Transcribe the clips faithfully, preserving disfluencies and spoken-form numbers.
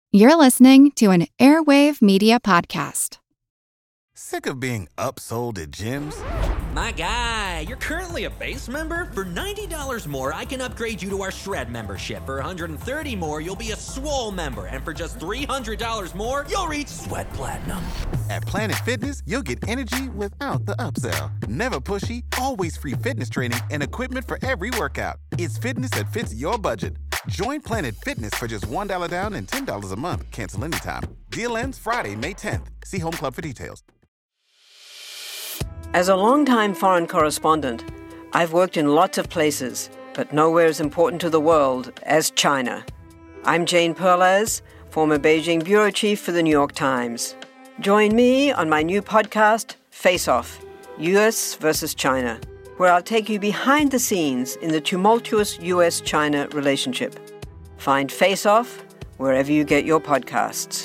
You're listening to an Airwave Media Podcast. Sick of being upsold at gyms? My guy, you're currently a base member? For ninety dollars more, I can upgrade you to our Shred membership. For one hundred thirty dollars more, you'll be a Swole member. And for just three hundred dollars more, you'll reach Sweat Platinum. At Planet Fitness, you'll get energy without the upsell. Never pushy, always free fitness training and equipment for every workout. It's fitness that fits your budget. Join Planet Fitness for just one dollar down and ten dollars a month. Cancel anytime. Deal ends Friday, May tenth. See Home Club for details. As a longtime foreign correspondent, I've worked in lots of places, but nowhere as important to the world as China. I'm Jane Perlez, former Beijing bureau chief for the New York Times. Join me on my new podcast, Face Off, U S versus China, where I'll take you behind the scenes in the tumultuous U S China relationship. Find Face Off wherever you get your podcasts.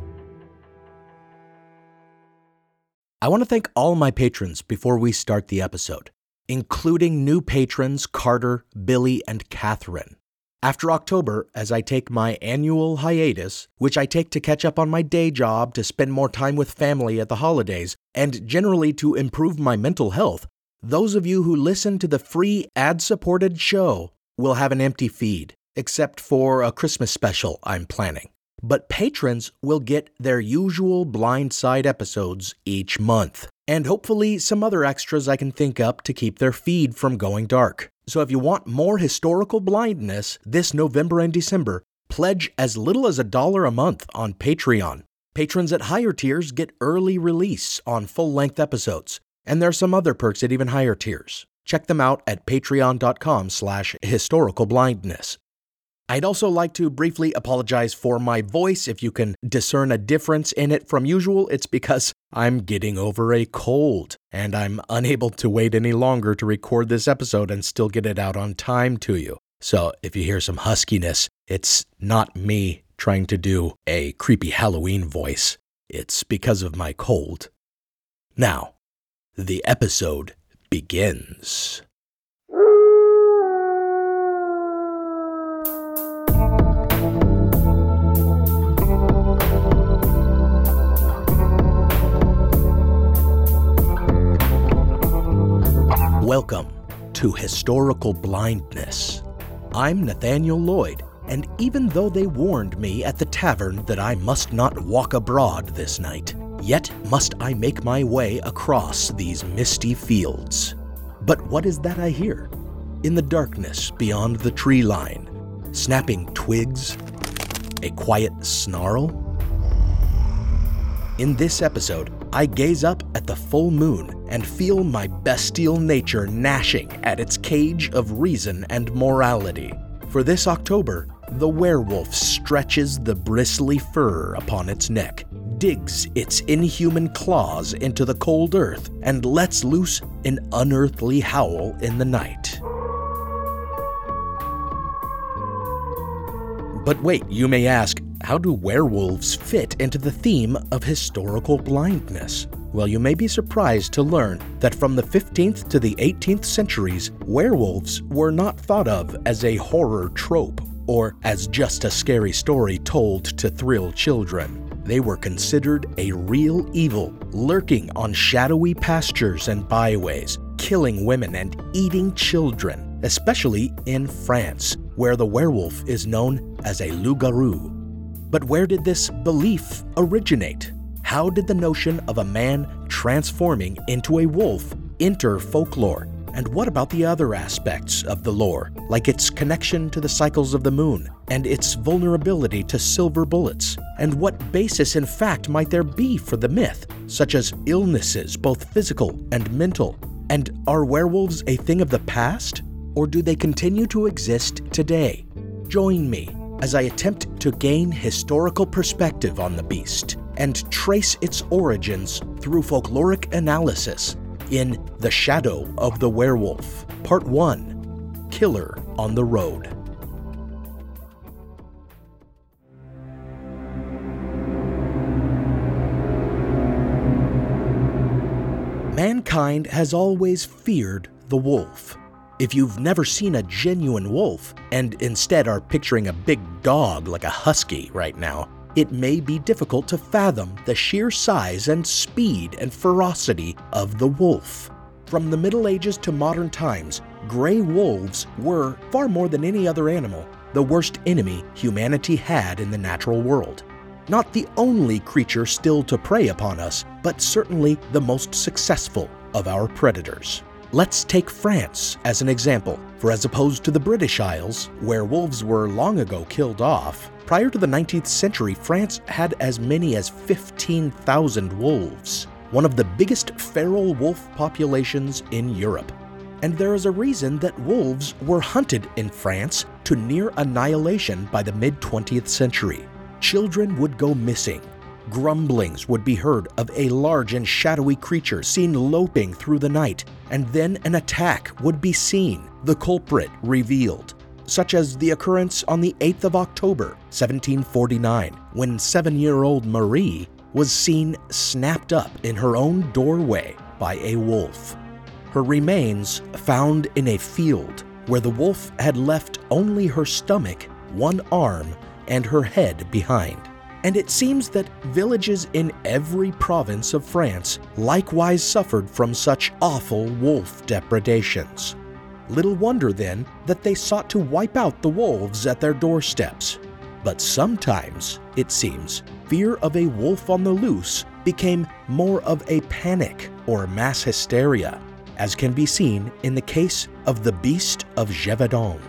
I want to thank all my patrons before we start the episode, including new patrons Carter, Billy, and Catherine. After October, as I take my annual hiatus, which I take to catch up on my day job, to spend more time with family at the holidays, and generally to improve my mental health, those of you who listen to the free ad-supported show will have an empty feed, except for a Christmas special I'm planning. But patrons will get their usual Blindside episodes each month, and hopefully some other extras I can think up to keep their feed from going dark. So if you want more historical blindness this November and December, pledge as little as a dollar a month on Patreon. Patrons at higher tiers get early release on full-length episodes, and there are some other perks at even higher tiers. Check them out at patreon.com slash historicalblindness. I'd also like to briefly apologize for my voice. If you can discern a difference in it from usual, it's because I'm getting over a cold, and I'm unable to wait any longer to record this episode and still get it out on time to you. So if you hear some huskiness, it's not me trying to do a creepy Halloween voice. It's because of my cold. Now, the episode begins. Welcome to Historical Blindness. I'm Nathaniel Lloyd, and even though they warned me at the tavern that I must not walk abroad this night, yet must I make my way across these misty fields. But what is that I hear? In the darkness beyond the tree line, snapping twigs, a quiet snarl? In this episode, I gaze up at the full moon and feel my bestial nature gnashing at its cage of reason and morality. For this October, the werewolf stretches the bristly fur upon its neck, digs its inhuman claws into the cold earth, and lets loose an unearthly howl in the night. But wait, you may ask, how do werewolves fit into the theme of historical blindness? Well, you may be surprised to learn that from the fifteenth to the eighteenth centuries, werewolves were not thought of as a horror trope or as just a scary story told to thrill children. They were considered a real evil, lurking on shadowy pastures and byways, killing women and eating children, especially in France, where the werewolf is known as a loup-garou. But where did this belief originate? How did the notion of a man transforming into a wolf enter folklore? And what about the other aspects of the lore, like its connection to the cycles of the moon and its vulnerability to silver bullets? And what basis in fact might there be for the myth, such as illnesses, both physical and mental? And are werewolves a thing of the past, or do they continue to exist today? Join me as I attempt to gain historical perspective on the beast and trace its origins through folkloric analysis in The Shadow of the Werewolf, Part one, Killer on the Road. Mankind has always feared the wolf. If you've never seen a genuine wolf, and instead are picturing a big dog like a husky right now, it may be difficult to fathom the sheer size and speed and ferocity of the wolf. From the Middle Ages to modern times, gray wolves were, far more than any other animal, the worst enemy humanity had in the natural world. Not the only creature still to prey upon us, but certainly the most successful of our predators. Let's take France as an example, for as opposed to the British Isles, where wolves were long ago killed off, prior to the nineteenth century, France had as many as fifteen thousand wolves, one of the biggest feral wolf populations in Europe. And there is a reason that wolves were hunted in France to near annihilation by the mid-twentieth century. Children would go missing. Grumblings would be heard of a large and shadowy creature seen loping through the night, and then an attack would be seen, the culprit revealed, such as the occurrence on the eighth of October, seventeen forty-nine, when seven-year-old Marie was seen snapped up in her own doorway by a wolf. Her remains found in a field where the wolf had left only her stomach, one arm, and her head behind. And it seems that villages in every province of France likewise suffered from such awful wolf depredations. Little wonder then that they sought to wipe out the wolves at their doorsteps. But sometimes, it seems, fear of a wolf on the loose became more of a panic or mass hysteria, as can be seen in the case of the Beast of Gévaudan.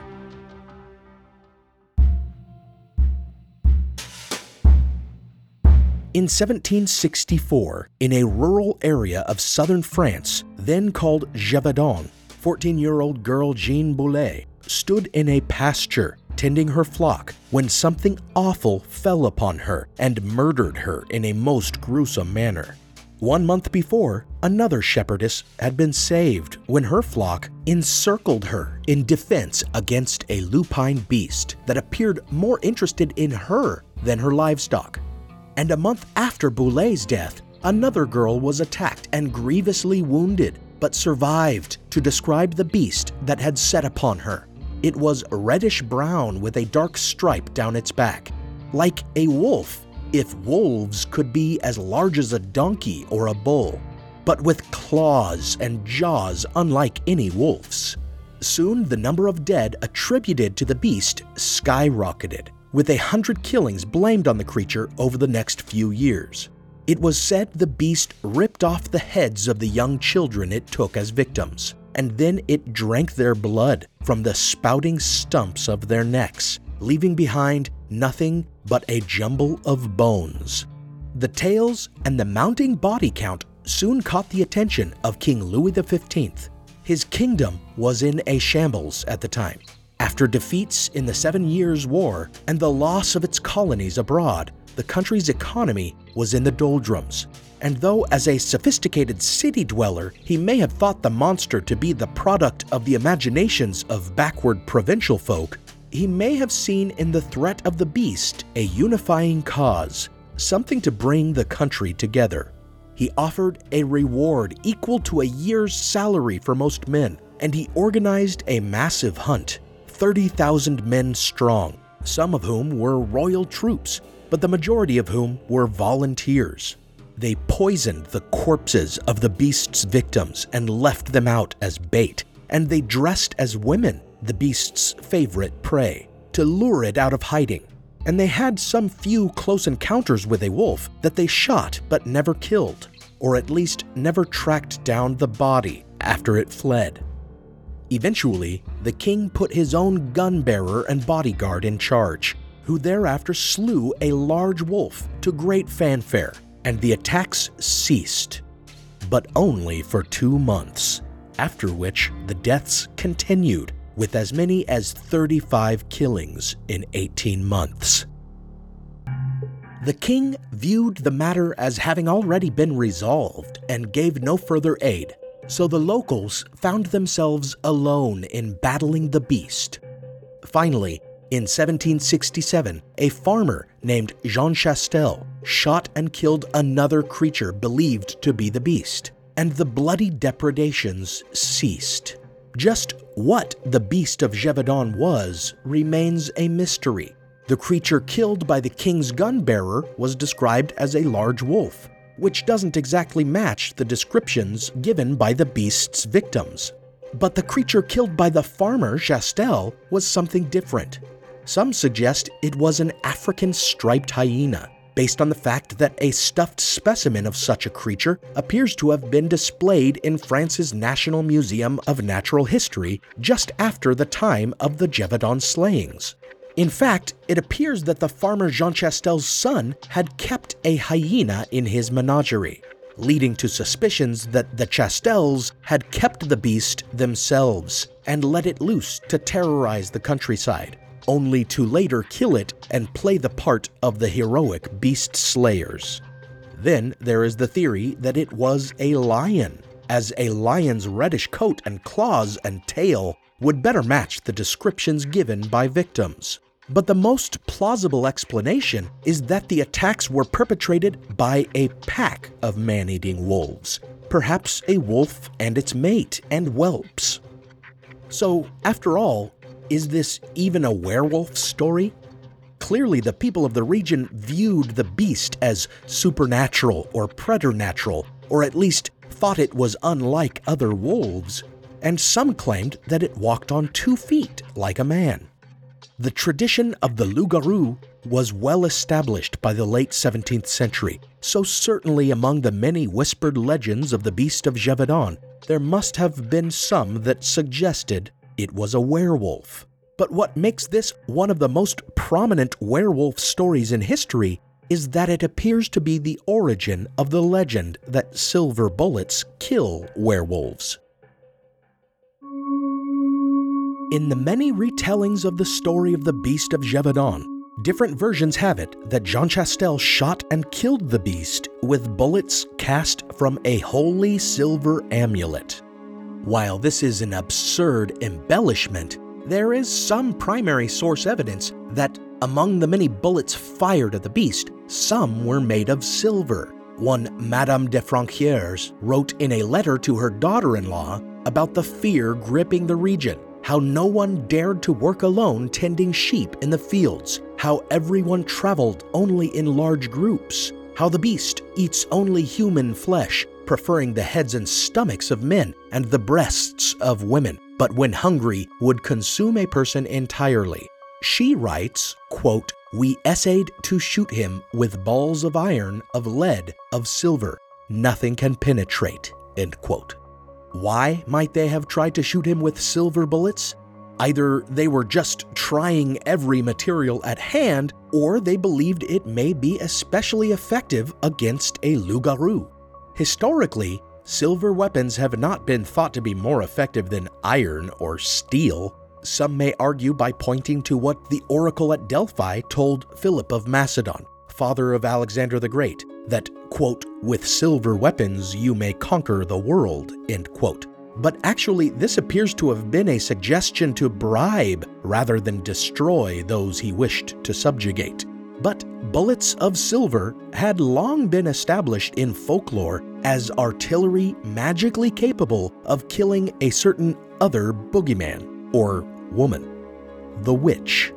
In seventeen sixty-four, in a rural area of southern France, then called Gévaudan, fourteen-year-old girl Jeanne Boulet stood in a pasture tending her flock when something awful fell upon her and murdered her in a most gruesome manner. One month before, another shepherdess had been saved when her flock encircled her in defense against a lupine beast that appeared more interested in her than her livestock. And a month after Boulet's death, another girl was attacked and grievously wounded, but survived to describe the beast that had set upon her. It was reddish-brown with a dark stripe down its back, like a wolf, if wolves could be as large as a donkey or a bull, but with claws and jaws unlike any wolf's. Soon the number of dead attributed to the beast skyrocketed, with a hundred killings blamed on the creature over the next few years. It was said the beast ripped off the heads of the young children it took as victims, and then it drank their blood from the spouting stumps of their necks, leaving behind nothing but a jumble of bones. The tales and the mounting body count soon caught the attention of King Louis the fifteenth. His kingdom was in a shambles at the time. After defeats in the Seven Years' War and the loss of its colonies abroad, the country's economy was in the doldrums. And though as a sophisticated city dweller, he may have thought the monster to be the product of the imaginations of backward provincial folk, he may have seen in the threat of the beast a unifying cause, something to bring the country together. He offered a reward equal to a year's salary for most men, and he organized a massive hunt, thirty thousand men strong, some of whom were royal troops, but the majority of whom were volunteers. They poisoned the corpses of the beast's victims and left them out as bait, and they dressed as women, the beast's favorite prey, to lure it out of hiding. And they had some few close encounters with a wolf that they shot but never killed, or at least never tracked down the body after it fled. Eventually, the king put his own gun-bearer and bodyguard in charge, who thereafter slew a large wolf to great fanfare, and the attacks ceased, but only for two months, after which the deaths continued, with as many as thirty-five killings in eighteen months. The king viewed the matter as having already been resolved and gave no further aid, so the locals found themselves alone in battling the beast. Finally, in seventeen sixty-seven, a farmer named Jean Chastel shot and killed another creature believed to be the beast, and the bloody depredations ceased. Just what the Beast of Gévaudan was remains a mystery, The creature killed by the king's gun-bearer was described as a large wolf, which doesn't exactly match the descriptions given by the beast's victims. But the creature killed by the farmer, Chastel, was something different. Some suggest it was an African striped hyena, based on the fact that a stuffed specimen of such a creature appears to have been displayed in France's National Museum of Natural History just after the time of the Gévaudan slayings. In fact, it appears that the farmer Jean Chastel's son had kept a hyena in his menagerie, leading to suspicions that the Chastels had kept the beast themselves and let it loose to terrorize the countryside, only to later kill it and play the part of the heroic beast slayers. Then there is the theory that it was a lion, as a lion's reddish coat and claws and tail would better match the descriptions given by victims. But the most plausible explanation is that the attacks were perpetrated by a pack of man-eating wolves, perhaps a wolf and its mate and whelps. So, after all, is this even a werewolf story? Clearly, the people of the region viewed the beast as supernatural or preternatural, or at least thought it was unlike other wolves, and some claimed that it walked on two feet like a man. The tradition of the loup-garou was well established by the late seventeenth century, so certainly among the many whispered legends of the beast of Gévaudan, there must have been some that suggested it was a werewolf. But what makes this one of the most prominent werewolf stories in history is that it appears to be the origin of the legend that silver bullets kill werewolves. In the many retellings of the story of the beast of Gévaudan, different versions have it that Jean Chastel shot and killed the beast with bullets cast from a holy silver amulet. While this is an absurd embellishment, there is some primary source evidence that among the many bullets fired at the beast, some were made of silver. One Madame de Franquières wrote in a letter to her daughter-in-law about the fear gripping the region, how no one dared to work alone tending sheep in the fields, how everyone traveled only in large groups, how the beast eats only human flesh, preferring the heads and stomachs of men and the breasts of women, but when hungry would consume a person entirely. She writes, quote, "We essayed to shoot him with balls of iron, of lead, of silver. Nothing can penetrate," end quote. Why might they have tried to shoot him with silver bullets? Either they were just trying every material at hand, or they believed it may be especially effective against a loup-garou. Historically, silver weapons have not been thought to be more effective than iron or steel. Some may argue by pointing to what the oracle at Delphi told Philip of Macedon, father of Alexander the Great, that, quote, "with silver weapons you may conquer the world," end quote. But actually, this appears to have been a suggestion to bribe rather than destroy those he wished to subjugate. But bullets of silver had long been established in folklore as artillery magically capable of killing a certain other boogeyman, or woman, the witch.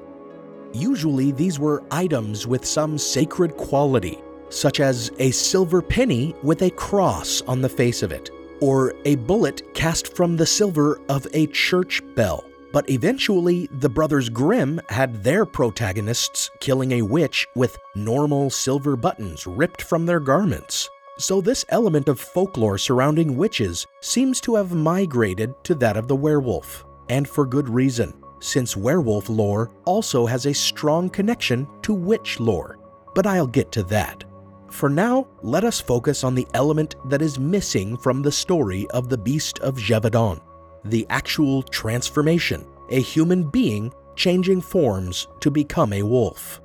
Usually these were items with some sacred quality, such as a silver penny with a cross on the face of it, or a bullet cast from the silver of a church bell. But eventually, the brothers Grimm had their protagonists killing a witch with normal silver buttons ripped from their garments. So this element of folklore surrounding witches seems to have migrated to that of the werewolf, and for good reason, since werewolf lore also has a strong connection to witch lore. But I'll get to that. For now, let us focus on the element that is missing from the story of the Beast of Gévaudan, the actual transformation, a human being changing forms to become a wolf.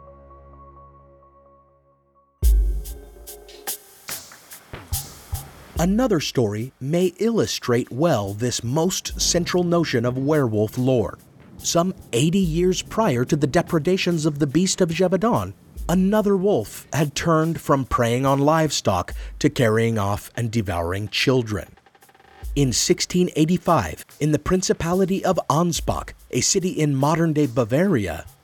Another story may illustrate well this most central notion of werewolf lore. Some eighty years prior to the depredations of the Beast of Gévaudan, another wolf had turned from preying on livestock to carrying off and devouring children. In sixteen eighty-five, in the Principality of Ansbach, a city in modern-day Bavaria,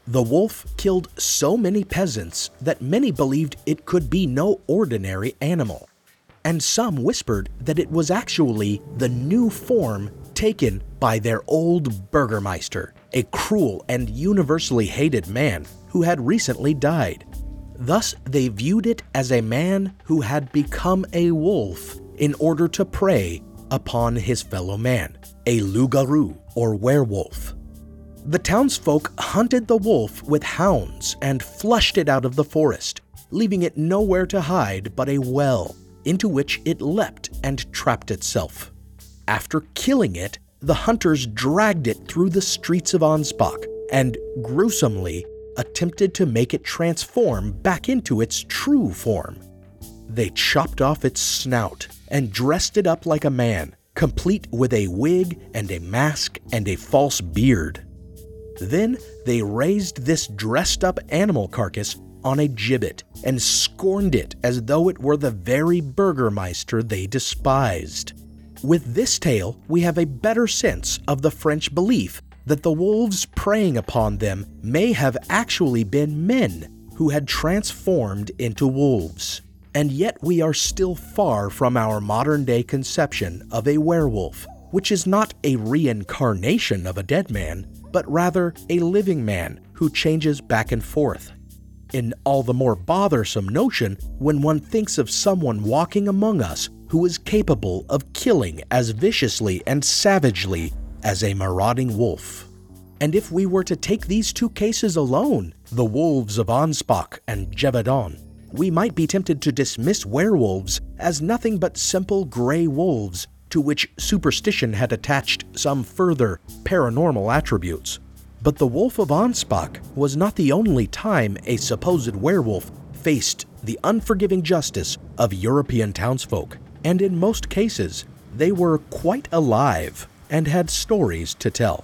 The wolf killed so many peasants that many believed it could be no ordinary animal, and some whispered that it was actually the new form taken by their old Burgermeister, a cruel and universally hated man who had recently died. Thus, they viewed it as a man who had become a wolf in order to prey upon his fellow man, a loup-garou or werewolf. The townsfolk hunted the wolf with hounds and flushed it out of the forest, leaving it nowhere to hide but a well, into which it leapt and trapped itself. After killing it, the hunters dragged it through the streets of Ansbach and gruesomely attempted to make it transform back into its true form. They chopped off its snout and dressed it up like a man, complete with a wig and a mask and a false beard. Then they raised this dressed-up animal carcass on a gibbet and scorned it as though it were the very Burgermeister they despised. With this tale, we have a better sense of the French belief that the wolves preying upon them may have actually been men who had transformed into wolves. And yet we are still far from our modern-day conception of a werewolf, which is not a reincarnation of a dead man, but rather a living man who changes back and forth. An all the more bothersome notion when one thinks of someone walking among us who is capable of killing as viciously and savagely as a marauding wolf. And if we were to take these two cases alone, the wolves of Ansbach and Gévaudan, we might be tempted to dismiss werewolves as nothing but simple gray wolves to which superstition had attached some further paranormal attributes. But the Wolf of Ansbach was not the only time a supposed werewolf faced the unforgiving justice of European townsfolk, and in most cases, they were quite alive and had stories to tell.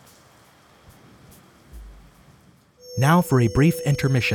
Now for a brief intermission.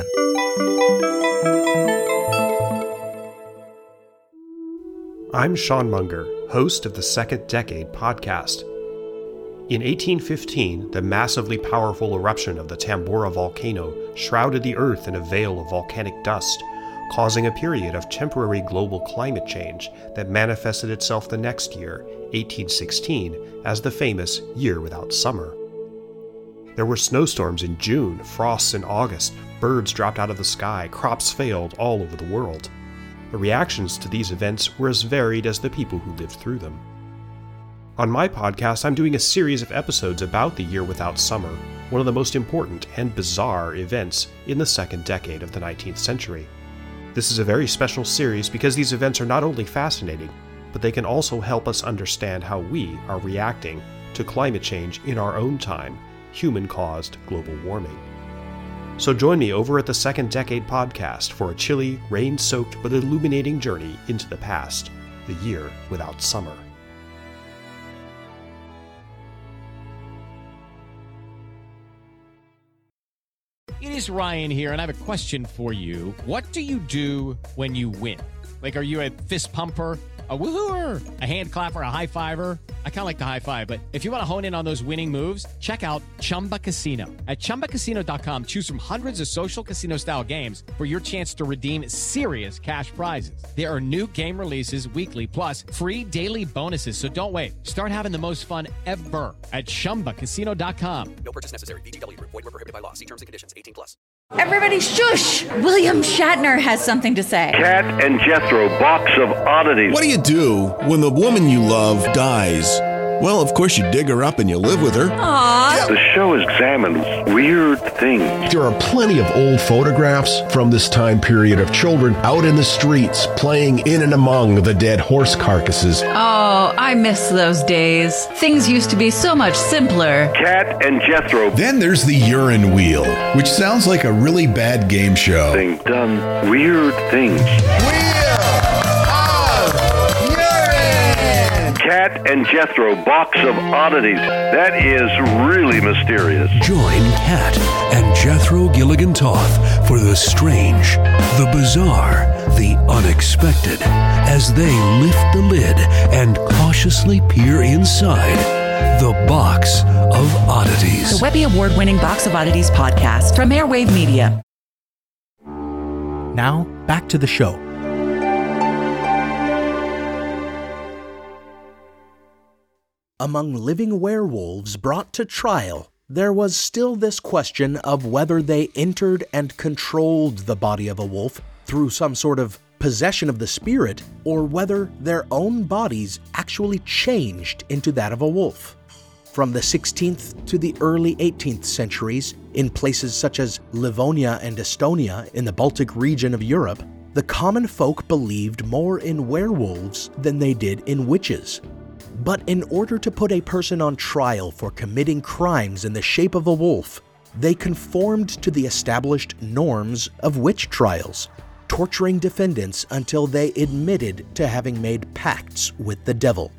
I'm Sean Munger, host of the Second Decade podcast. In eighteen fifteen, the massively powerful eruption of the Tambora volcano shrouded the Earth in a veil of volcanic dust, causing a period of temporary global climate change that manifested itself the next year, eighteen sixteen, as the famous Year Without Summer. There were snowstorms in June, frosts in August, birds dropped out of the sky, crops failed all over the world. The reactions to these events were as varied as the people who lived through them. On my podcast, I'm doing a series of episodes about the Year Without Summer, one of the most important and bizarre events in the second decade of the nineteenth century. This is a very special series because these events are not only fascinating, but they can also help us understand how we are reacting to climate change in our own time, human-caused global warming. So join me over at the Second Decade podcast for a chilly, rain-soaked but illuminating journey into the past, the Year Without Summer. It is Ryan here, and I have a question for you. What do you do when you win? Like, are you a fist pumper, a woohooer, a hand clapper, a high fiver? I kind of like the high five, but if you want to hone in on those winning moves, check out Chumba Casino. At Chumba Casino dot com, choose from hundreds of social casino-style games for your chance to redeem serious cash prizes. There are new game releases weekly, plus free daily bonuses, so don't wait. Start having the most fun ever at Chumba Casino dot com. No purchase necessary. V G W. Void where prohibited by law. See terms and conditions. eighteen plus. Everybody shush! William Shatner has something to say. Cat and Jethro, box of oddities. What do you do when the woman you love dies? Well, of course you dig her up and you live with her. Aww. The show examines weird things. There are plenty of old photographs from this time period of children out in the streets playing in and among the dead horse carcasses. Oh, I miss those days. Things used to be so much simpler. Cat and Jethro. Then there's the urine wheel, which sounds like a really bad game show. Thing done weird things. Cat and Jethro, box of oddities. That is really mysterious. Join Cat and Jethro Gilligan Toth for the strange, the bizarre, the unexpected, as they lift the lid and cautiously peer inside The Box of Oddities. The Webby Award-winning Box of Oddities podcast from Airwave Media. Now, back to the show. Among living werewolves brought to trial, there was still this question of whether they entered and controlled the body of a wolf through some sort of possession of the spirit, or whether their own bodies actually changed into that of a wolf. From the sixteenth to the early eighteenth centuries, in places such as Livonia and Estonia in the Baltic region of Europe, the common folk believed more in werewolves than they did in witches. But in order to put a person on trial for committing crimes in the shape of a wolf, they conformed to the established norms of witch trials, torturing defendants until they admitted to having made pacts with the devil.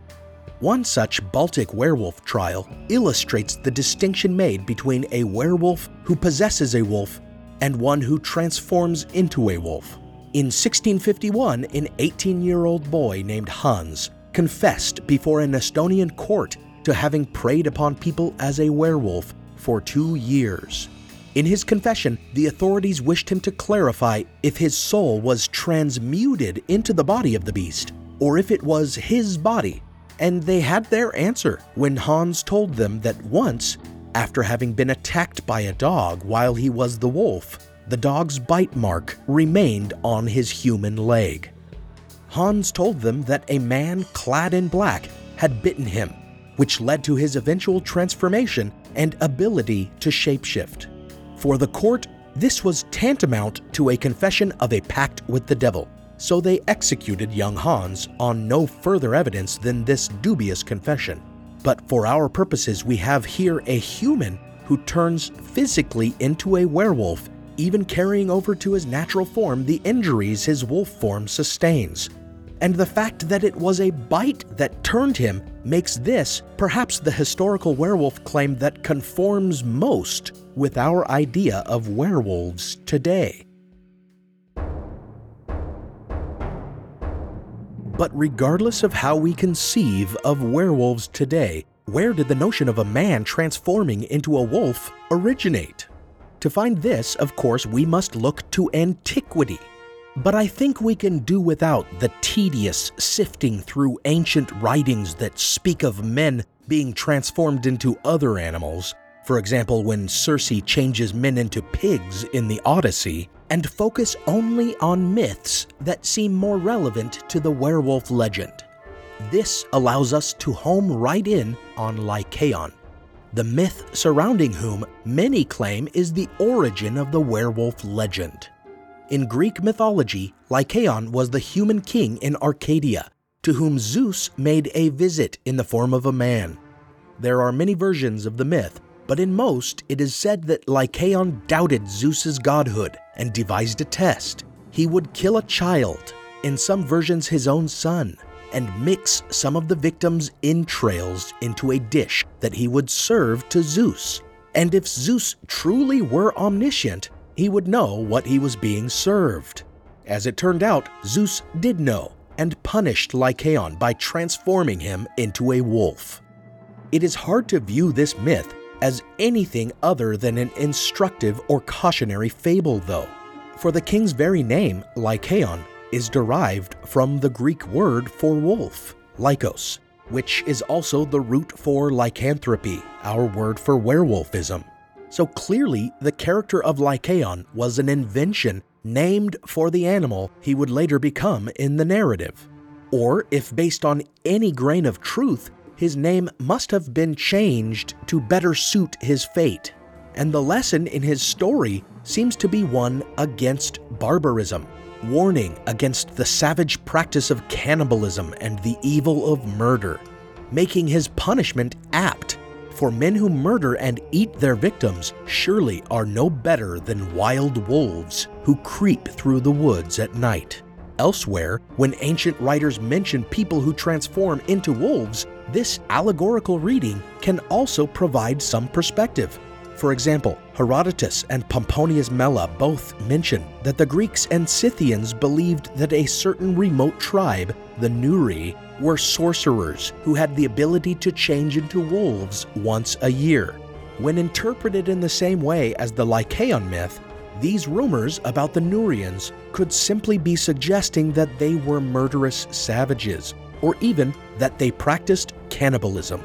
One such Baltic werewolf trial illustrates the distinction made between a werewolf who possesses a wolf and one who transforms into a wolf. In sixteen fifty-one, an eighteen-year-old boy named Hans confessed before an Estonian court to having preyed upon people as a werewolf for two years. In his confession, the authorities wished him to clarify if his soul was transmuted into the body of the beast, or if it was his body, and they had their answer when Hans told them that once, after having been attacked by a dog while he was the wolf, the dog's bite mark remained on his human leg. Hans told them that a man clad in black had bitten him, which led to his eventual transformation and ability to shapeshift. For the court, this was tantamount to a confession of a pact with the devil, so they executed young Hans on no further evidence than this dubious confession. But for our purposes, we have here a human who turns physically into a werewolf, even carrying over to his natural form the injuries his wolf form sustains. And the fact that it was a bite that turned him makes this perhaps the historical werewolf claim that conforms most with our idea of werewolves today. But regardless of how we conceive of werewolves today, where did the notion of a man transforming into a wolf originate? To find this, of course, we must look to antiquity. But I think we can do without the tedious sifting through ancient writings that speak of men being transformed into other animals, for example when Circe changes men into pigs in the Odyssey, and focus only on myths that seem more relevant to the werewolf legend. This allows us to home right in on Lycaon, the myth surrounding whom many claim is the origin of the werewolf legend. In Greek mythology, Lycaon was the human king in Arcadia, to whom Zeus made a visit in the form of a man. There are many versions of the myth, but in most it is said that Lycaon doubted Zeus's godhood and devised a test. He would kill a child, in some versions his own son, and mix some of the victim's entrails into a dish that he would serve to Zeus. And if Zeus truly were omniscient, he would know what he was being served. As it turned out, Zeus did know and punished Lycaon by transforming him into a wolf. It is hard to view this myth as anything other than an instructive or cautionary fable, though, for the king's very name, Lycaon, is derived from the Greek word for wolf, lykos, which is also the root for lycanthropy, our word for werewolfism. So clearly, the character of Lycaon was an invention named for the animal he would later become in the narrative. Or, if based on any grain of truth, his name must have been changed to better suit his fate. And the lesson in his story seems to be one against barbarism, warning against the savage practice of cannibalism and the evil of murder, making his punishment apt. For men who murder and eat their victims surely are no better than wild wolves who creep through the woods at night. Elsewhere, when ancient writers mention people who transform into wolves, this allegorical reading can also provide some perspective. For example, Herodotus and Pomponius Mela both mention that the Greeks and Scythians believed that a certain remote tribe, the Nuri, were sorcerers who had the ability to change into wolves once a year. When interpreted in the same way as the Lycaon myth, these rumors about the Nurians could simply be suggesting that they were murderous savages, or even that they practiced cannibalism.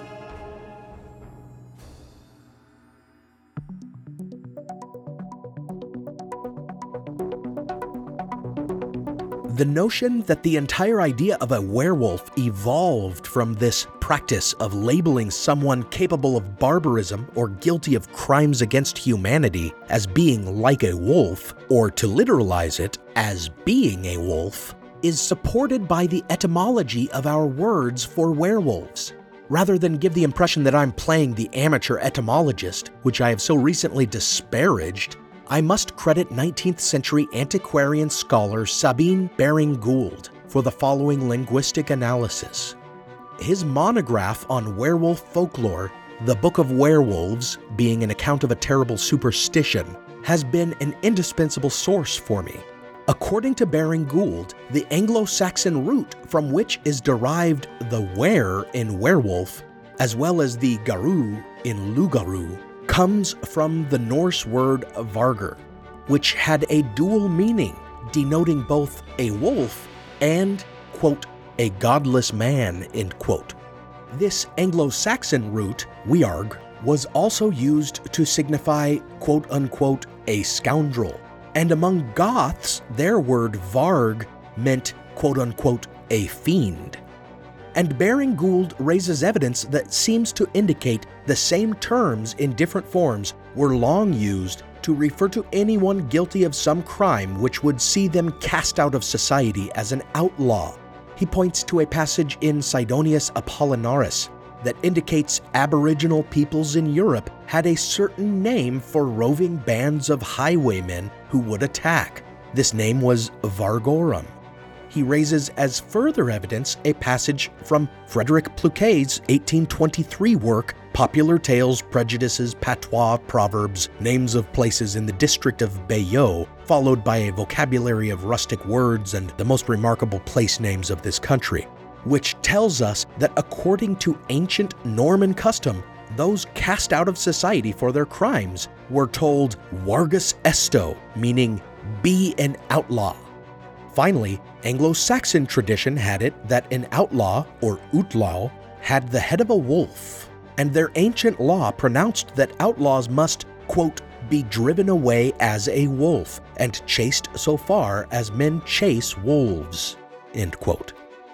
The notion that the entire idea of a werewolf evolved from this practice of labeling someone capable of barbarism or guilty of crimes against humanity as being like a wolf, or to literalize it as being a wolf, is supported by the etymology of our words for werewolves. Rather than give the impression that I'm playing the amateur etymologist, which I have so recently disparaged, I must credit nineteenth century antiquarian scholar Sabine Baring-Gould for the following linguistic analysis. His monograph on werewolf folklore, The Book of Werewolves, being an account of a terrible superstition, has been an indispensable source for me. According to Baring-Gould, the Anglo-Saxon root from which is derived the were in werewolf, as well as the garu in lugaru, comes from the Norse word vargr, which had a dual meaning, denoting both a wolf and, quote, a godless man, end quote. This Anglo-Saxon root, wearg, was also used to signify, quote unquote, a scoundrel. And among Goths, their word varg meant, quote unquote, a fiend. And Baring-Gould raises evidence that seems to indicate the same terms in different forms were long used to refer to anyone guilty of some crime which would see them cast out of society as an outlaw. He points to a passage in Sidonius Apollinaris that indicates Aboriginal peoples in Europe had a certain name for roving bands of highwaymen who would attack. This name was Vargorum. He raises as further evidence a passage from Frederick Pluquet's eighteen twenty-three work, Popular Tales, Prejudices, Patois, Proverbs, Names of Places in the District of Bayeux, followed by a vocabulary of rustic words and the most remarkable place names of this country, which tells us that according to ancient Norman custom, those cast out of society for their crimes were told Vargus Esto, meaning be an outlaw. Finally, Anglo-Saxon tradition had it that an outlaw, or outlaw, had the head of a wolf, and their ancient law pronounced that outlaws must, quote, be driven away as a wolf and chased so far as men chase wolves, end quote.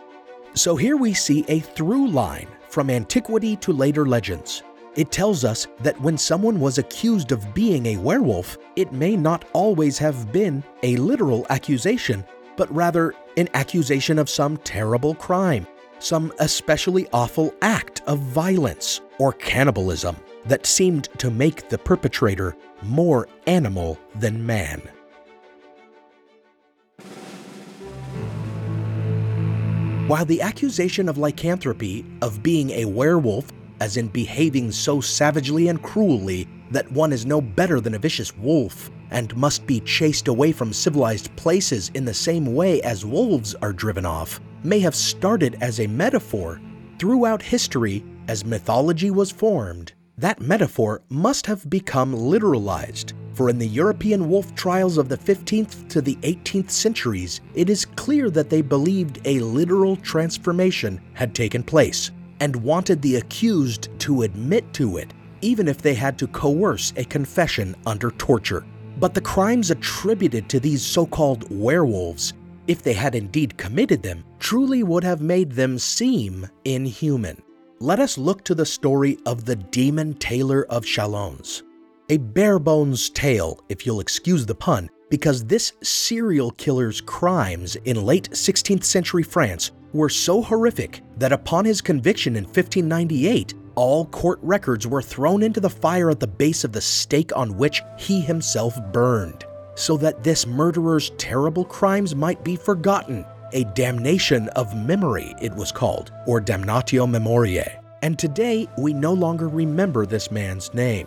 So here we see a through line from antiquity to later legends. It tells us that when someone was accused of being a werewolf, it may not always have been a literal accusation, but rather an accusation of some terrible crime, some especially awful act of violence or cannibalism that seemed to make the perpetrator more animal than man. While the accusation of lycanthropy, of being a werewolf, as in behaving so savagely and cruelly that one is no better than a vicious wolf and must be chased away from civilized places in the same way as wolves are driven off, may have started as a metaphor, throughout history, as mythology was formed, that metaphor must have become literalized. For in the European wolf trials of the fifteenth to the eighteenth centuries, it is clear that they believed a literal transformation had taken place, and wanted the accused to admit to it, even if they had to coerce a confession under torture. But the crimes attributed to these so-called werewolves, if they had indeed committed them, truly would have made them seem inhuman. Let us look to the story of the Demon Tailor of Chalons. A bare-bones tale, if you'll excuse the pun, because this serial killer's crimes in late sixteenth century France were so horrific that upon his conviction in fifteen ninety-eight, all court records were thrown into the fire at the base of the stake on which he himself burned, so that this murderer's terrible crimes might be forgotten. A damnation of memory, it was called, or damnatio memoriae. And today, we no longer remember this man's name.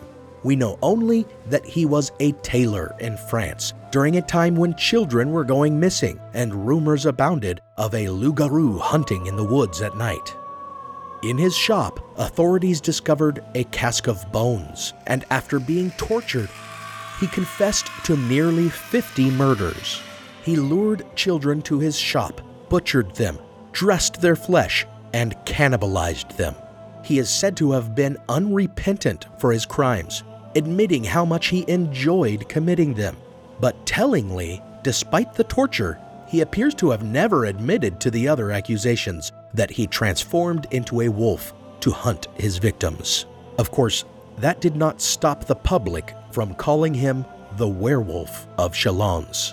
We know only that he was a tailor in France during a time when children were going missing and rumors abounded of a loup-garou hunting in the woods at night. In his shop, authorities discovered a cask of bones, and after being tortured, he confessed to nearly fifty murders. He lured children to his shop, butchered them, dressed their flesh, and cannibalized them. He is said to have been unrepentant for his crimes, admitting how much he enjoyed committing them. But tellingly, despite the torture, he appears to have never admitted to the other accusations that he transformed into a wolf to hunt his victims. Of course, that did not stop the public from calling him the Werewolf of Chalons.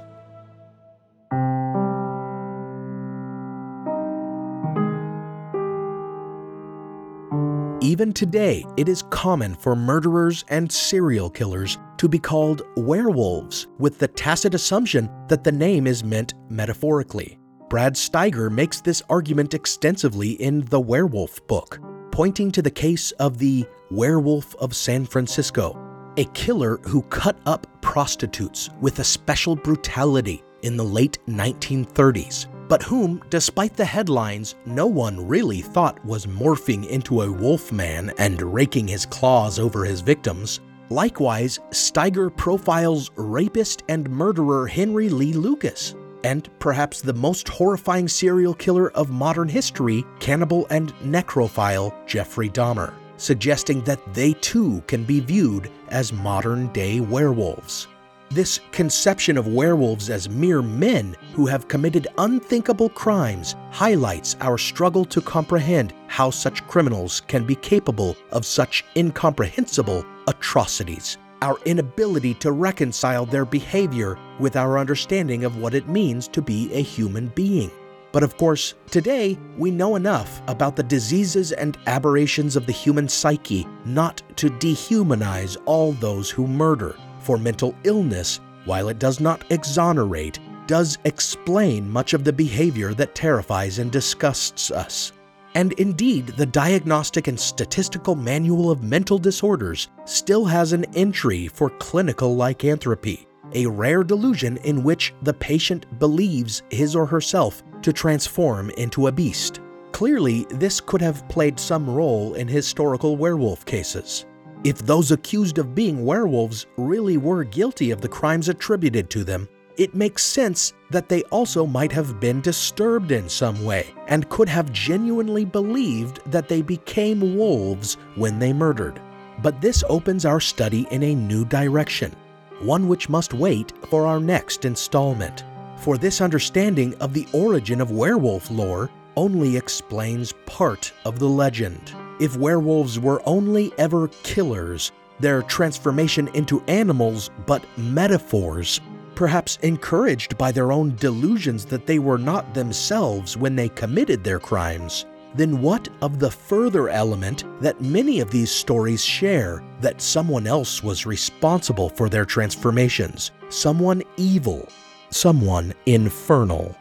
Even today, it is common for murderers and serial killers to be called werewolves, with the tacit assumption that the name is meant metaphorically. Brad Steiger makes this argument extensively in The Werewolf Book, pointing to the case of the Werewolf of San Francisco, a killer who cut up prostitutes with a special brutality in the late nineteen thirties, but whom, despite the headlines, no one really thought was morphing into a wolf man and raking his claws over his victims. Likewise, Steiger profiles rapist and murderer Henry Lee Lucas, and perhaps the most horrifying serial killer of modern history, cannibal and necrophile Jeffrey Dahmer, suggesting that they too can be viewed as modern-day werewolves. This conception of werewolves as mere men who have committed unthinkable crimes highlights our struggle to comprehend how such criminals can be capable of such incomprehensible atrocities, our inability to reconcile their behavior with our understanding of what it means to be a human being. But of course, today we know enough about the diseases and aberrations of the human psyche not to dehumanize all those who murder. For mental illness, while it does not exonerate, does explain much of the behavior that terrifies and disgusts us. And indeed, the Diagnostic and Statistical Manual of Mental Disorders still has an entry for clinical lycanthropy, a rare delusion in which the patient believes his or herself to transform into a beast. Clearly, this could have played some role in historical werewolf cases. If those accused of being werewolves really were guilty of the crimes attributed to them, it makes sense that they also might have been disturbed in some way and could have genuinely believed that they became wolves when they murdered. But this opens our study in a new direction, one which must wait for our next installment. For this understanding of the origin of werewolf lore only explains part of the legend. If werewolves were only ever killers, their transformation into animals but metaphors, perhaps encouraged by their own delusions that they were not themselves when they committed their crimes, then what of the further element that many of these stories share, that someone else was responsible for their transformations, someone evil, someone infernal?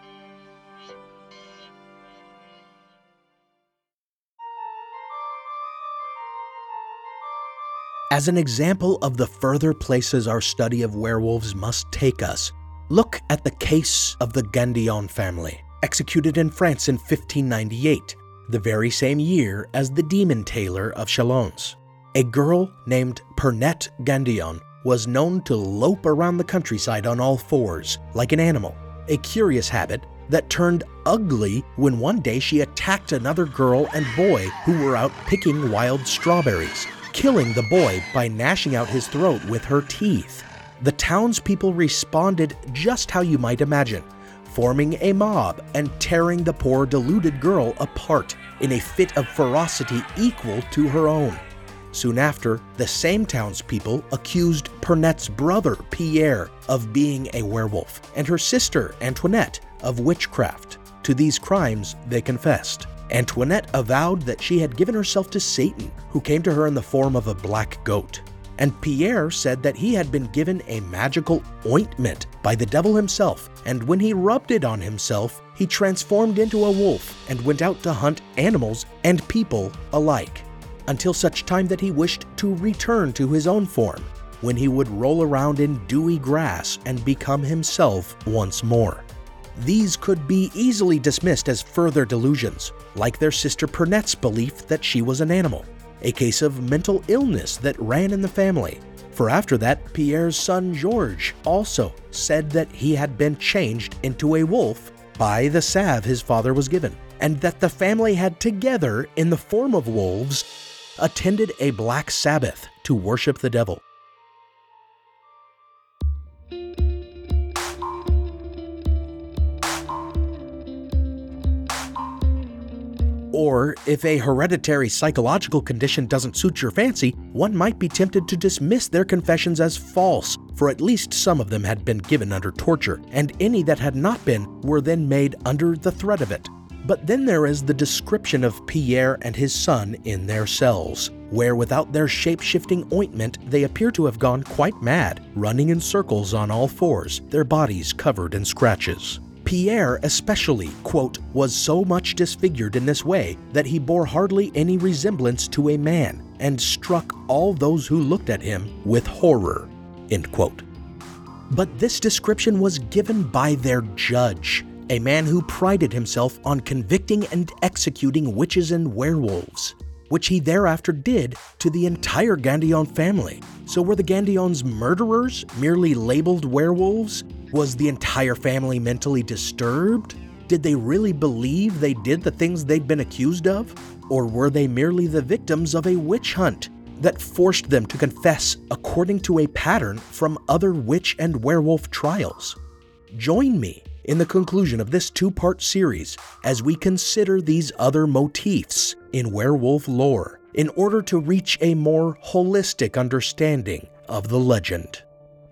As an example of the further places our study of werewolves must take us, look at the case of the Gandillon family, executed in France in fifteen ninety-eight, the very same year as the demon tailor of Chalons. A girl named Pernette Gandillon was known to lope around the countryside on all fours, like an animal, a curious habit that turned ugly when one day she attacked another girl and boy who were out picking wild strawberries, killing the boy by gnashing out his throat with her teeth. The townspeople responded just how you might imagine, forming a mob and tearing the poor deluded girl apart in a fit of ferocity equal to her own. Soon after, the same townspeople accused Pernette's brother, Pierre, of being a werewolf, and her sister, Antoinette, of witchcraft. To these crimes, they confessed. Antoinette avowed that she had given herself to Satan, who came to her in the form of a black goat. And Pierre said that he had been given a magical ointment by the devil himself, and when he rubbed it on himself, he transformed into a wolf and went out to hunt animals and people alike. until such time that he wished to return to his own form, when he would roll around in dewy grass and become himself once more. These could be easily dismissed as further delusions, like their sister Pernette's belief that she was an animal, a case of mental illness that ran in the family. For after that, Pierre's son Georges also said that he had been changed into a wolf by the salve his father was given, and that the family had together, in the form of wolves, attended a black Sabbath to worship the devil. Or, if a hereditary psychological condition doesn't suit your fancy, one might be tempted to dismiss their confessions as false, for at least some of them had been given under torture, and any that had not been were then made under the threat of it. But then there is the description of Pierre and his son in their cells, where without their shape-shifting ointment they appear to have gone quite mad, running in circles on all fours, their bodies covered in scratches. Pierre especially, quote, was so much disfigured in this way that he bore hardly any resemblance to a man, and struck all those who looked at him with horror, end quote. But this description was given by their judge, a man who prided himself on convicting and executing witches and werewolves, which he thereafter did to the entire Gandillon family. So were the Gandillons murderers, merely labeled werewolves? Was the entire family mentally disturbed? Did they really believe they did the things they'd been accused of? Or were they merely the victims of a witch hunt that forced them to confess according to a pattern from other witch and werewolf trials? Join me in the conclusion of this two-part series as we consider these other motifs in werewolf lore in order to reach a more holistic understanding of the legend.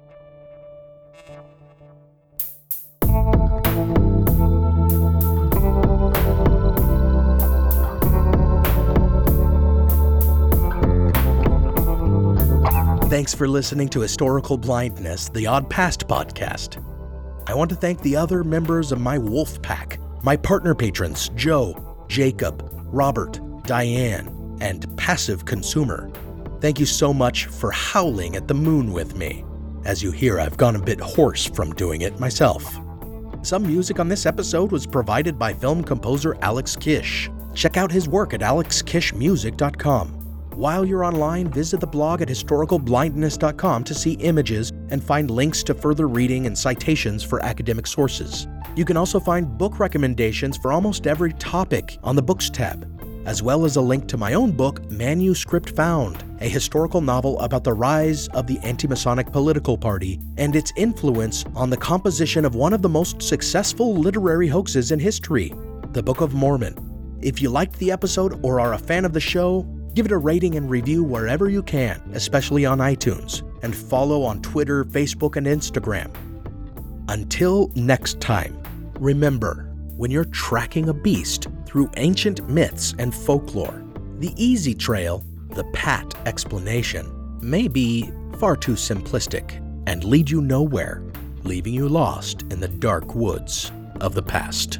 Thanks for listening to Historical Blindness, the Odd Past podcast. I want to thank the other members of my wolf pack, my partner patrons, Joe, Jacob, Robert, Diane, and Passive Consumer. Thank you so much for howling at the moon with me. As you hear, I've gone a bit hoarse from doing it myself. Some music on this episode was provided by film composer Alex Kish. Check out his work at alex kish music dot com. While you're online, visit the blog at historical blindness dot com to see images and find links to further reading and citations for academic sources. You can also find book recommendations for almost every topic on the Books tab, as well as a link to my own book, Manuscript Found, a historical novel about the rise of the anti-Masonic political party and its influence on the composition of one of the most successful literary hoaxes in history, the Book of Mormon. If you liked the episode or are a fan of the show, give it a rating and review wherever you can, especially on iTunes, and follow on Twitter, Facebook, and Instagram. Until next time, remember, when you're tracking a beast through ancient myths and folklore, the easy trail, the pat explanation, may be far too simplistic and lead you nowhere, leaving you lost in the dark woods of the past.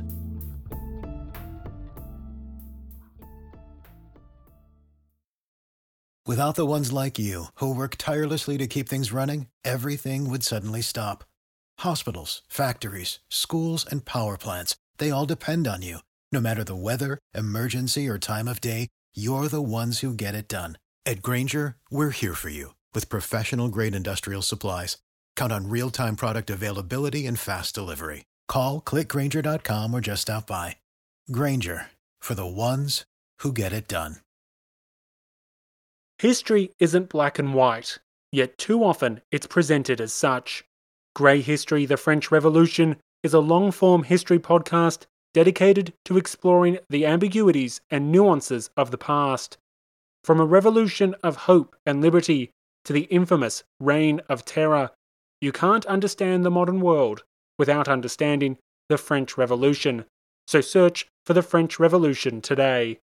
Without the ones like you, who work tirelessly to keep things running, everything would suddenly stop. Hospitals, factories, schools, and power plants, they all depend on you. No matter the weather, emergency, or time of day, you're the ones who get it done. At Grainger, we're here for you with professional-grade industrial supplies. Count on real-time product availability and fast delivery. Call, click grainger dot com, or just stop by. Grainger, for the ones who get it done. History isn't black and white, yet too often it's presented as such. Grey History, the French Revolution, is a long-form history podcast dedicated to exploring the ambiguities and nuances of the past. From a revolution of hope and liberty to the infamous Reign of Terror, you can't understand the modern world without understanding the French Revolution. So search for the French Revolution today.